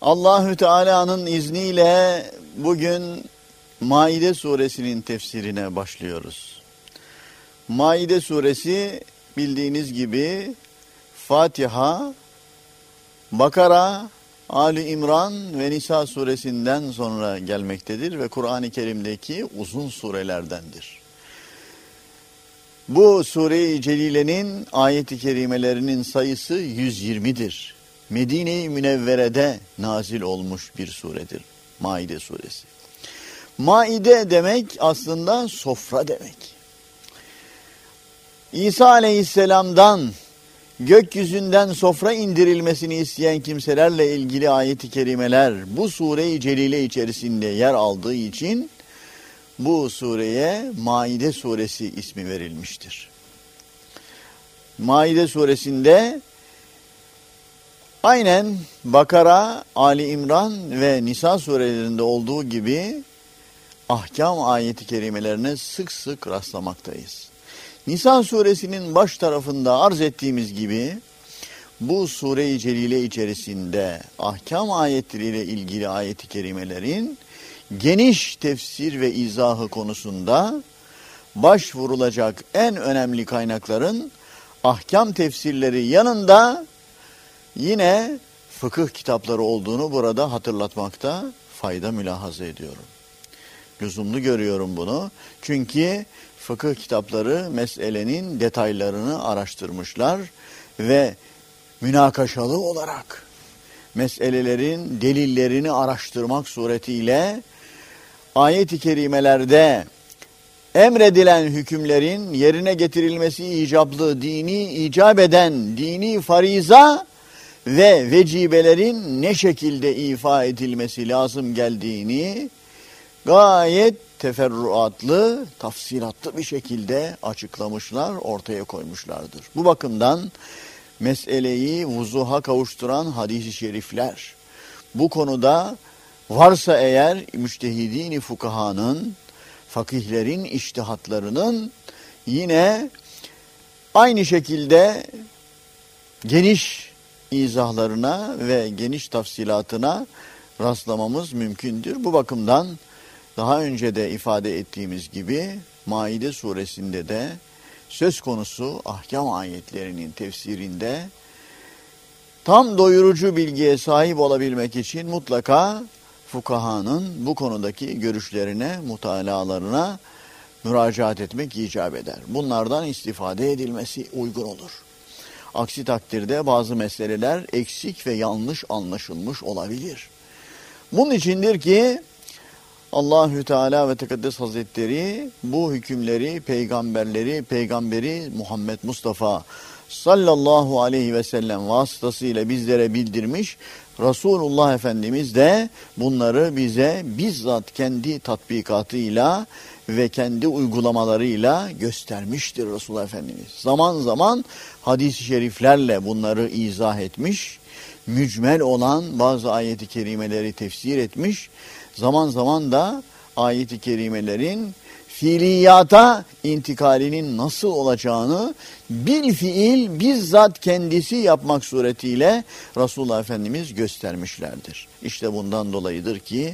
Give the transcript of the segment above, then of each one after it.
Allahü Teala'nın izniyle bugün Maide suresinin tefsirine başlıyoruz. Maide suresi bildiğiniz gibi Fatiha, Bakara, Ali İmran ve Nisa suresinden sonra gelmektedir ve Kur'an-ı Kerim'deki uzun surelerdendir. Bu Sure-i Celile'nin ayet-i kerimelerinin sayısı 120'dir. Medine-i Münevvere'de nazil olmuş bir suredir Maide suresi. Maide demek aslında sofra demek. İsa aleyhisselamdan gökyüzünden sofra indirilmesini isteyen kimselerle ilgili ayet-i kerimeler bu Sure-i Celile içerisinde yer aldığı için bu sureye Maide suresi ismi verilmiştir. Maide suresinde aynen Bakara, Ali İmran ve Nisa surelerinde olduğu gibi ahkam ayeti kerimelerine sık sık rastlamaktayız. Nisa suresinin baş tarafında arz ettiğimiz gibi bu Sure-i Celile içerisinde ahkam ayetleriyle ilgili ayet-i kerimelerin geniş tefsir ve izahı konusunda başvurulacak en önemli kaynakların ahkam tefsirleri yanında yine fıkıh kitapları olduğunu burada hatırlatmakta fayda mülahaza ediyorum. Lüzumlu görüyorum bunu. Çünkü fıkıh kitapları meselenin detaylarını araştırmışlar ve münakaşalı olarak meselelerin delillerini araştırmak suretiyle ayet-i kerimelerde emredilen hükümlerin yerine getirilmesi icablı, dini icap eden dini fariza ve vecibelerin ne şekilde ifa edilmesi lazım geldiğini gayet teferruatlı, tafsilatlı bir şekilde açıklamışlar, ortaya koymuşlardır. Bu bakımdan meseleyi vuzuha kavuşturan hadis-i şerifler, bu konuda varsa eğer müçtehidin-i fukahanın, fakihlerin içtihatlarının yine aynı şekilde geniş izahlarına ve geniş tafsilatına rastlamamız mümkündür. Bu bakımdan daha önce de ifade ettiğimiz gibi Maide suresinde de söz konusu ahkam ayetlerinin tefsirinde tam doyurucu bilgiye sahip olabilmek için mutlaka fukahanın bu konudaki görüşlerine, mutalalarına müracaat etmek icap eder. Bunlardan istifade edilmesi uygun olur. Aksi takdirde bazı meseleler eksik ve yanlış anlaşılmış olabilir. Bunun içindir ki Allahü Teala ve Tekaddes Hazretleri bu hükümleri peygamberi Muhammed Mustafa sallallahu aleyhi ve sellem vasıtasıyla bizlere bildirmiş. Resulullah Efendimiz de bunları bize bizzat kendi tatbikatıyla ve kendi uygulamalarıyla göstermiştir Resulullah Efendimiz. Zaman zaman hadis-i şeriflerle bunları izah etmiş, mücmel olan bazı ayet-i kerimeleri tefsir etmiş, zaman zaman da ayet-i kerimelerin fiiliyata intikalinin nasıl olacağını bil fiil bizzat kendisi yapmak suretiyle Resulullah Efendimiz göstermişlerdir. İşte bundan dolayıdır ki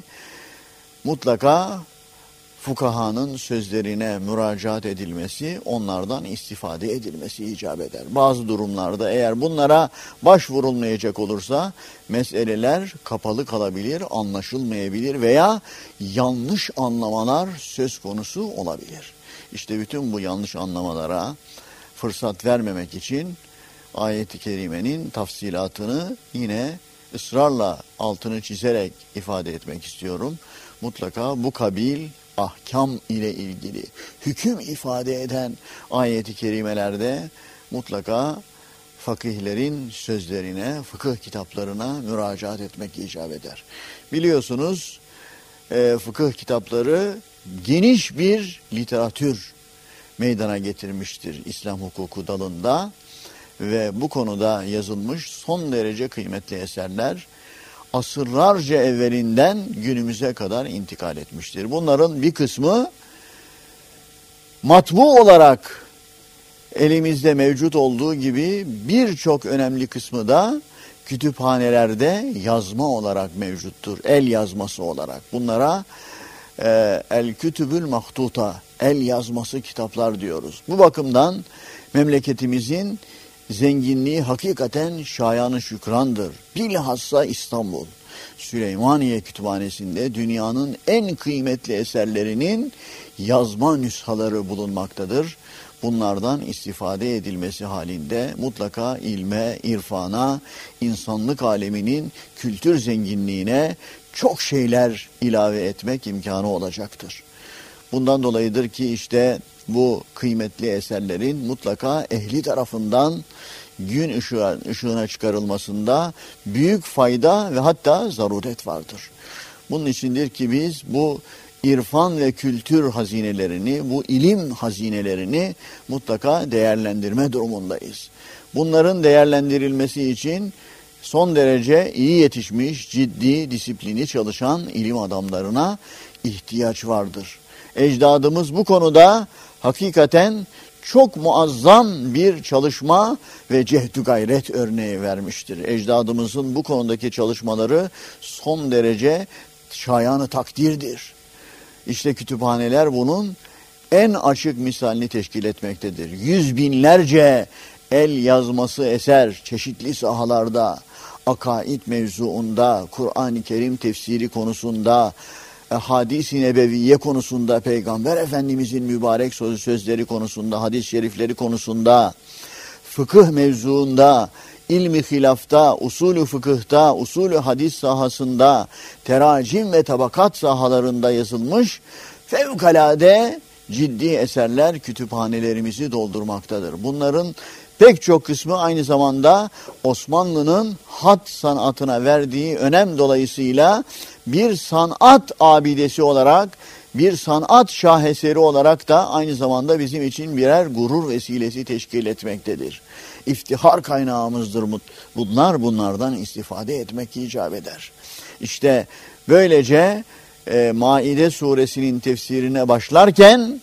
mutlaka fukahanın sözlerine müracaat edilmesi, onlardan istifade edilmesi icap eder. Bazı durumlarda eğer bunlara başvurulmayacak olursa meseleler kapalı kalabilir, anlaşılmayabilir veya yanlış anlamalar söz konusu olabilir. İşte bütün bu yanlış anlamalara fırsat vermemek için ayet-i kerimenin tafsilatını yine ısrarla altını çizerek ifade etmek istiyorum. Mutlaka bu kabil ahkam ile ilgili hüküm ifade eden ayet-i kerimelerde mutlaka fakihlerin sözlerine, fıkıh kitaplarına müracaat etmek icap eder. Biliyorsunuz fıkıh kitapları geniş bir literatür meydana getirmiştir İslam hukuku dalında ve bu konuda yazılmış son derece kıymetli eserler asırlarca evvelinden günümüze kadar intikal etmiştir. Bunların bir kısmı matbu olarak elimizde mevcut olduğu gibi birçok önemli kısmı da kütüphanelerde yazma olarak mevcuttur. El yazması olarak. Bunlara el kütübül mahtuta, el yazması kitaplar diyoruz. Bu bakımdan memleketimizin zenginliği hakikaten şayanı şükrandır. Bilhassa İstanbul, Süleymaniye Kütüphanesi'nde dünyanın en kıymetli eserlerinin yazma nüshaları bulunmaktadır. Bunlardan istifade edilmesi halinde mutlaka ilme, irfana, insanlık aleminin kültür zenginliğine çok şeyler ilave etmek imkanı olacaktır. Bundan dolayıdır ki işte bu kıymetli eserlerin mutlaka ehli tarafından gün ışığına çıkarılmasında büyük fayda ve hatta zaruret vardır. Bunun içindir ki biz bu irfan ve kültür hazinelerini, bu ilim hazinelerini mutlaka değerlendirme durumundayız. Bunların değerlendirilmesi için son derece iyi yetişmiş, ciddi, disiplini çalışan ilim adamlarına ihtiyaç vardır. Ecdadımız bu konuda hakikaten çok muazzam bir çalışma ve cehdü gayret örneği vermiştir. Ecdadımızın bu konudaki çalışmaları son derece şayanı takdirdir. İşte kütüphaneler bunun en açık misalini teşkil etmektedir. Yüz binlerce el yazması eser çeşitli sahalarda, akaid mevzuunda, Kur'an-ı Kerim tefsiri konusunda, hadis-i nebeviye konusunda, Peygamber Efendimizin mübarek sözleri konusunda, hadis-i şerifleri konusunda, fıkıh mevzuunda, ilmi hilafta, usulü fıkıhta, usulü hadis sahasında, teracim ve tabakat sahalarında yazılmış fevkalade ciddi eserler kütüphanelerimizi doldurmaktadır. Bunların pek çok kısmı aynı zamanda Osmanlı'nın hat sanatına verdiği önem dolayısıyla bir sanat abidesi olarak, bir sanat şaheseri olarak da aynı zamanda bizim için birer gurur vesilesi teşkil etmektedir. İftihar kaynağımızdır bunlar, bunlardan istifade etmek icap eder. İşte böylece Maide suresinin tefsirine başlarken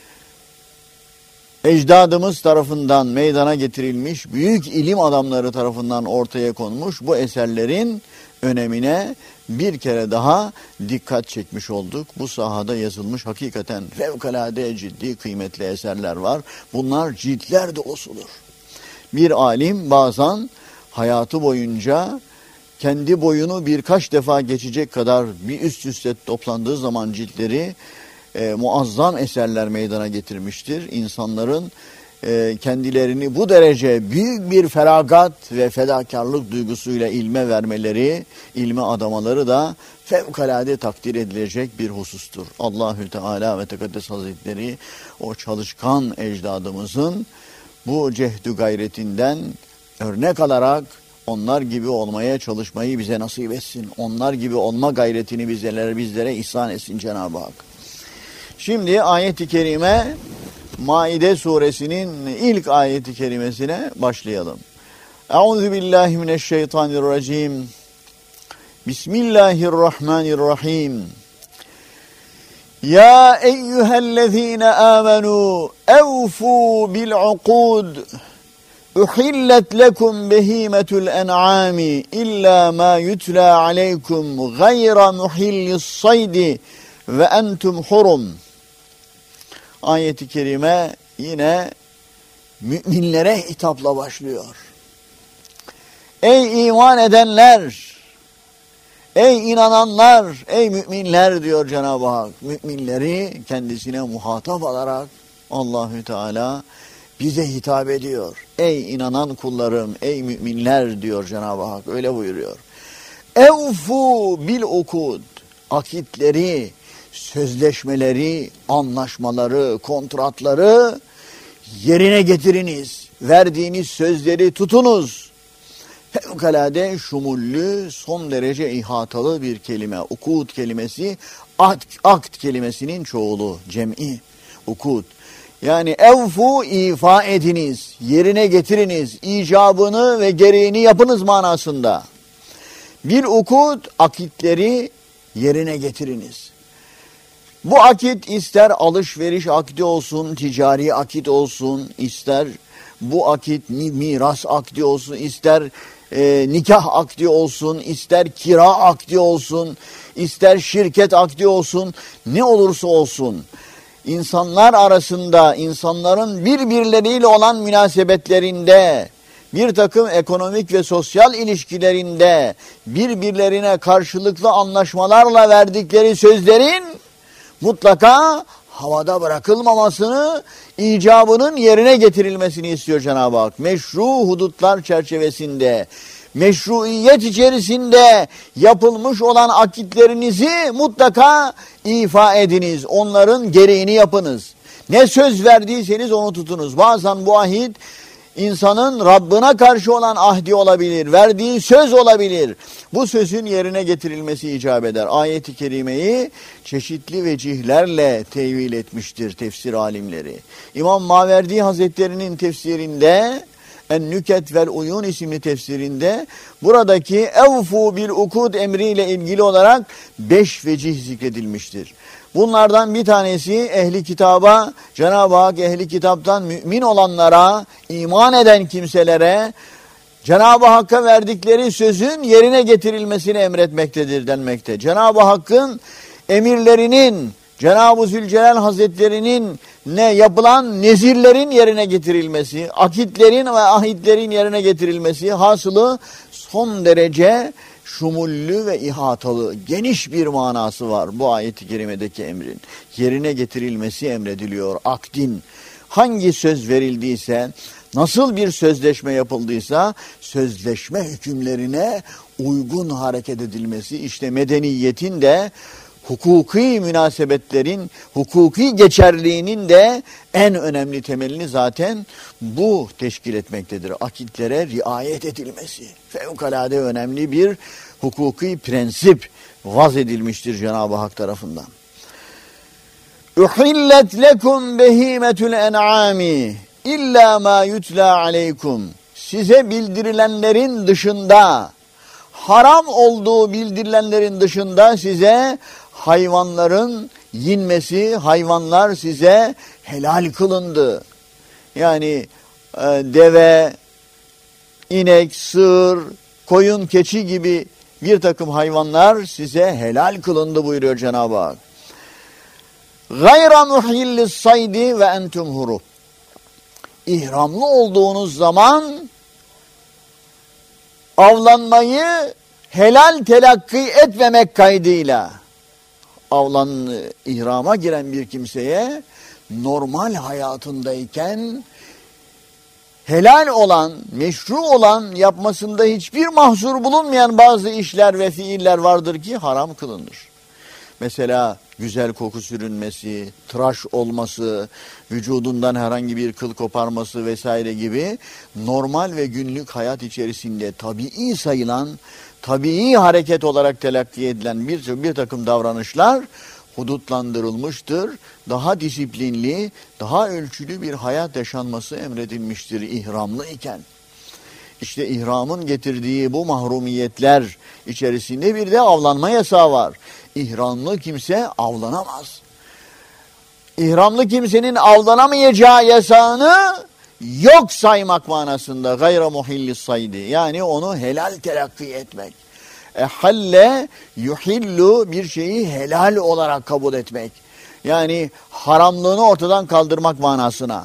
ecdadımız tarafından meydana getirilmiş, büyük ilim adamları tarafından ortaya konmuş bu eserlerin önemine bir kere daha dikkat çekmiş olduk. Bu sahada yazılmış hakikaten fevkalade ciddi kıymetli eserler var. Bunlar ciltler dolusudur. Bir alim bazen hayatı boyunca kendi boyunu birkaç defa geçecek kadar bir üst üste toplandığı zaman ciltleri muazzam eserler meydana getirmiştir. İnsanların kendilerini bu derece büyük bir feragat ve fedakarlık duygusuyla ilme vermeleri, ilme adamaları da fevkalade takdir edilecek bir husustur. Allahü Teala ve Tekaddes Hazretleri o çalışkan ecdadımızın bu cehdü gayretinden örnek alarak onlar gibi olmaya çalışmayı bize nasip etsin. Onlar gibi olma gayretini bizlere ihsan etsin Cenab-ı Hak. Şimdi ayet-i kerime Maide suresinin ilk ayet-i kerimesine başlayalım. Euzubillahimineşşeytanirracim. Bismillahirrahmanirrahim. Ya eyyühellezine amenu evfu bil'ukud. Uhillet lekum behimetul en'ami illa ma yutla aleykum gayra muhillis saydi ve entum hurum. Ayet-i kerime yine müminlere hitapla başlıyor. Ey iman edenler, ey inananlar, ey müminler diyor Cenab-ı Hak. Müminleri kendisine muhatap alarak Allahü Teala bize hitap ediyor. Ey inanan kullarım, ey müminler diyor Cenab-ı Hak. Öyle buyuruyor. Evfu bil ukud. Akitleri, sözleşmeleri, anlaşmaları, kontratları yerine getiriniz. Verdiğiniz sözleri tutunuz. Fevkalade şumullü, son derece ihatalı bir kelime. Ukud kelimesi, akt kelimesinin çoğulu, cem'i, ukud. Yani evfu ifa ediniz, yerine getiriniz, icabını ve gereğini yapınız manasında. Bir ukud, akitleri yerine getiriniz. Bu akit ister alışveriş akdi olsun, ticari akit olsun, ister bu akit miras akdi olsun, ister nikah akdi olsun, ister kira akdi olsun, ister şirket akdi olsun, ne olursa olsun. İnsanlar arasında, insanların birbirleriyle olan münasebetlerinde, bir takım ekonomik ve sosyal ilişkilerinde birbirlerine karşılıklı anlaşmalarla verdikleri sözlerin mutlaka havada bırakılmamasını, icabının yerine getirilmesini istiyor Cenab-ı Hak. Meşru hudutlar çerçevesinde, meşruiyet içerisinde yapılmış olan akitlerinizi mutlaka ifa ediniz. Onların gereğini yapınız. Ne söz verdiyseniz onu tutunuz. Bazen bu ahit insanın Rabbına karşı olan ahdi olabilir, verdiği söz olabilir. Bu sözün yerine getirilmesi icap eder. Ayet-i kerimeyi çeşitli vecihlerle tevil etmiştir tefsir alimleri. İmam Maverdi Hazretleri'nin tefsirinde, En-Nüket vel Uyun isimli tefsirinde buradaki evfu bil ukud emriyle ilgili olarak 5 vecih zikredilmiştir. Bunlardan bir tanesi ehli kitaba, Cenab-ı Hak ehli kitaptan mümin olanlara, iman eden kimselere Cenab-ı Hakk'a verdikleri sözün yerine getirilmesini emretmektedir denmekte. Cenab-ı Hakk'ın emirlerinin, Cenab-ı Zülcelal Hazretleri'nin yapılan nezirlerin yerine getirilmesi, akitlerin ve ahitlerin yerine getirilmesi, hasılı son derece şumullü ve ihatalı, geniş bir manası var bu ayet-i kerimedeki emrin. Yerine getirilmesi emrediliyor. Akdin, hangi söz verildiyse, nasıl bir sözleşme yapıldıysa, sözleşme hükümlerine uygun hareket edilmesi, işte medeniyetin de, hukuki münasebetlerin, hukuki geçerliğinin de en önemli temelini zaten bu teşkil etmektedir. Akitlere riayet edilmesi. Fevkalade önemli bir hukuki prensip vaz edilmiştir Cenab-ı Hak tarafından. Uhillet lekum behimetul en'ami illa ma yutla aleykum. Size bildirilenlerin dışında, haram olduğu bildirilenlerin dışında size hayvanların yenmesi, hayvanlar size helal kılındı. Yani deve, inek, sığır, koyun, keçi gibi bir takım hayvanlar size helal kılındı buyuruyor Cenab-ı Hak. Gayra muhillis saydi ve entum hurub. İhramlı olduğunuz zaman avlanmayı helal telakki etmemek kaydıyla ihrama giren bir kimseye normal hayatındayken helal olan, meşru olan, yapmasında hiçbir mahsur bulunmayan bazı işler ve fiiller vardır ki haram kılınır. Mesela güzel koku sürünmesi, tıraş olması, vücudundan herhangi bir kıl koparması vesaire gibi normal ve günlük hayat içerisinde tabii sayılan, tabii hareket olarak telakki edilen bir takım davranışlar hudutlandırılmıştır. Daha disiplinli, daha ölçülü bir hayat yaşanması emredilmiştir ihramlı iken. İşte ihramın getirdiği bu mahrumiyetler içerisinde bir de avlanma yasağı var. İhramlı kimse avlanamaz. İhramlı kimsenin avlanamayacağı yasağını yok saymak manasında gayra muhillis saydi. Yani onu helal telakki etmek. Halle yuhillu, bir şeyi helal olarak kabul etmek. Yani haramlığını ortadan kaldırmak manasına.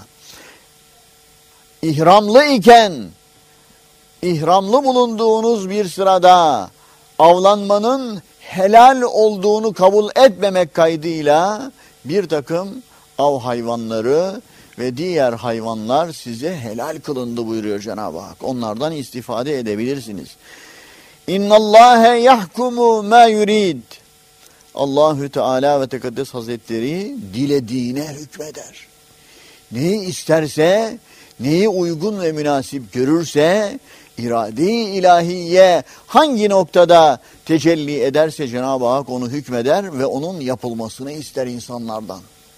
İhramlı iken, ihramlı bulunduğunuz bir sırada avlanmanın helal olduğunu kabul etmemek kaydıyla bir takım av hayvanları ve diğer hayvanlar size helal kılındı buyuruyor Cenab-ı Hak. Onlardan istifade edebilirsiniz. İnnallâhe yahkumu mâ yurid. Allahü Teala ve Tekaddes Hazretleri dilediğine hükmeder. Neyi isterse, neyi uygun ve münasip görürse, irade-i ilahiye hangi noktada tecelli ederse Cenab-ı Hak onu hükmeder ve onun yapılmasını ister insanlardan.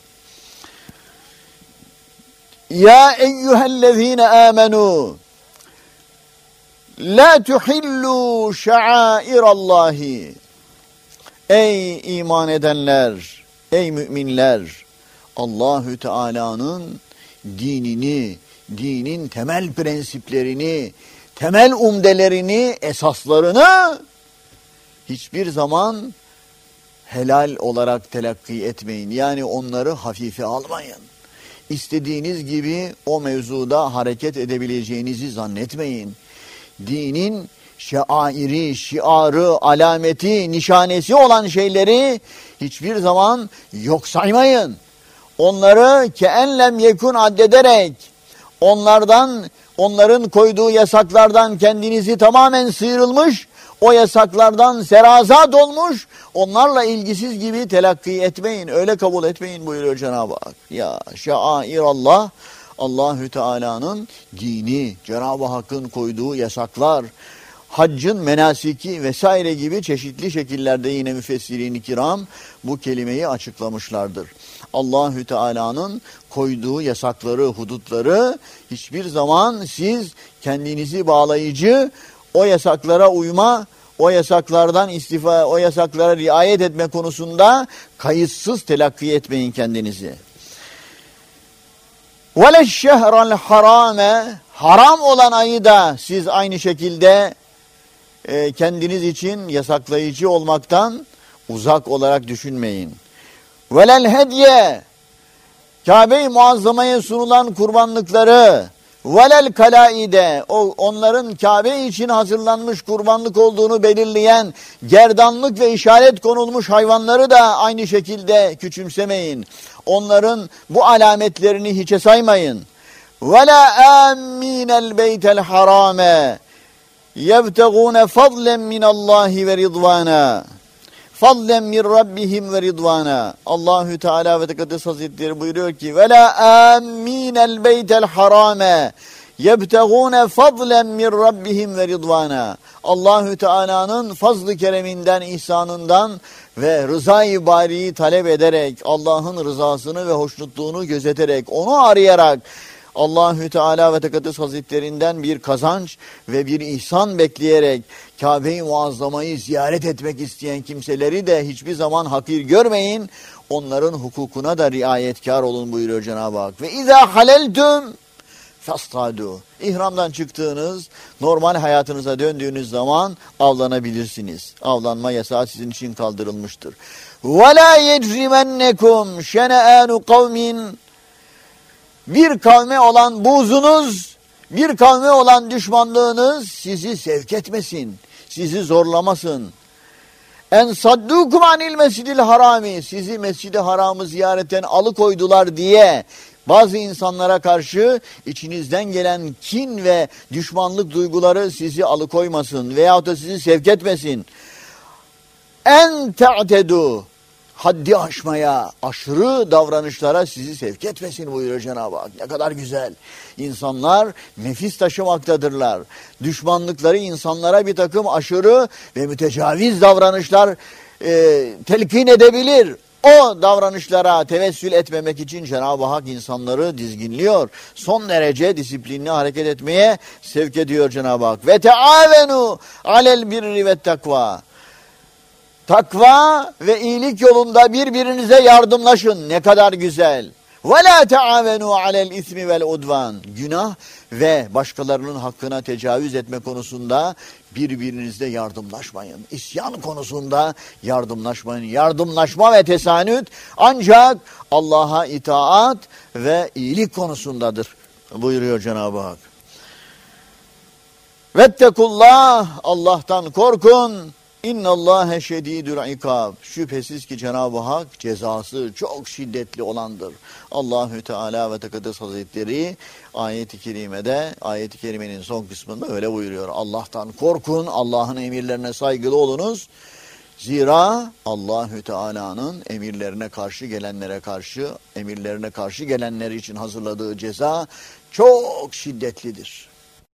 Ya eyyühellezine âmenû la tuhillu şa'airallahi. Ey iman edenler, ey müminler, Allahü Teala'nın dinini, dinin temel prensiplerini, temel umdelerini, esaslarını hiçbir zaman helal olarak telakki etmeyin. Yani onları hafife almayın. İstediğiniz gibi o mevzuda hareket edebileceğinizi zannetmeyin. Dinin şairi, şiarı, alameti, nişanesi olan şeyleri hiçbir zaman yok saymayın. Onları keenlem yekun addederek, onların koyduğu yasaklardan kendinizi tamamen sıyrılmış, o yasaklardan serazat olmuş, onlarla ilgisiz gibi telakki etmeyin, öyle kabul etmeyin buyuruyor Cenab-ı Hak. Ya şairallah, Allahü Teala'nın dini, Cenab-ı Hakk'ın koyduğu yasaklar, haccın menasiki vesaire gibi çeşitli şekillerde yine müfessirin-i kiram bu kelimeyi açıklamışlardır. Allahü Teala'nın koyduğu yasakları, hudutları hiçbir zaman siz kendinizi bağlayıcı, o yasaklara uyma, o yasaklardan istifa, o yasaklara riayet etme konusunda telakki etmeyin kendinizi. وَلَشَّهْرَ الْحَرَامَ haram olan ayı da siz aynı şekilde kendiniz için yasaklayıcı olmaktan uzak olarak düşünmeyin. وَلَلْ هَدْيَ Kabe-i Muazzama'ya sunulan kurbanlıkları, velel kalaide, onların Kabe için hazırlanmış kurbanlık olduğunu belirleyen gerdanlık ve işaret konulmuş hayvanları da aynı şekilde küçümsemeyin. Onların bu alametlerini hiçe saymayın. Ve la aminel beytel harame yebtegûne fadlen minallahi ve ridvana. Fadlen min rabbihim ve ridvana. Allahü Teala ve Tekaddes Hazretleri buyuruyor ki ve la aminel beytel harame yebtegûne fadlen min rabbihim ve ridvana. Allahü Teala'nın fazl-ı kereminden, ihsanından ve rızayı bariyi talep ederek, Allah'ın rızasını ve hoşnutluğunu gözeterek, onu arayarak Allahü Teala ve Tekaddes Hazretlerinden bir kazanç ve bir ihsan bekleyerek Kabe-i Muazzama'yı ziyaret etmek isteyen kimseleri de hiçbir zaman hakir görmeyin. Onların hukukuna da riayetkar olun buyuruyor Cenab-ı Hak. Ve izâ haleltüm fastadu. İhramdan çıktığınız, normal hayatınıza döndüğünüz zaman avlanabilirsiniz. Avlanma yasağı sizin için kaldırılmıştır. Ve lâ yecrimennekum şene'ânu kavmin. Bir kavme olan buğzunuz, bir kavme olan düşmanlığınız sizi sevk etmesin, sizi zorlamasın. En saddukum anil mescidil harami, sizi mescid-i haramı ziyaretten alıkoydular diye bazı insanlara karşı içinizden gelen kin ve düşmanlık duyguları sizi alıkoymasın veyahut da sizi sevk etmesin. En te'tedu, haddi aşmaya, aşırı davranışlara sizi sevk etmesin buyuruyor Cenab-ı Hak. Ne kadar güzel. İnsanlar nefis taşımaktadırlar. Düşmanlıkları insanlara bir takım aşırı ve mütecaviz davranışlar telkin edebilir. O davranışlara tevessül etmemek için Cenab-ı Hak insanları dizginliyor. Son derece disiplinli hareket etmeye sevk ediyor Cenab-ı Hak. Ve teavenu alel birri ve takva. Takva ve iyilik yolunda birbirinize yardımlaşın. Ne kadar güzel. وَلَا تَعَاوَنُوا عَلَى الْاِثْمِ وَالْعُدْوَانِ Günah ve başkalarının hakkına tecavüz etme konusunda birbirinizle yardımlaşmayın. İsyan konusunda yardımlaşmayın. Yardımlaşma ve tesanüt ancak Allah'a itaat ve iyilik konusundadır buyuruyor Cenab-ı Hak. Vettekullah, Allah'tan korkun. İnnallâhe şedîdül ikâb. Şüphesiz ki Cenab-ı Hak cezası çok şiddetli olandır. Allahü Teala ve Tekaddes Hazretleri ayet-i kerimede, ayet-i kerimenin son kısmında öyle buyuruyor. Allah'tan korkun, Allah'ın emirlerine saygılı olunuz. Zira Allahü Teala'nın emirlerine karşı gelenler için hazırladığı ceza çok şiddetlidir.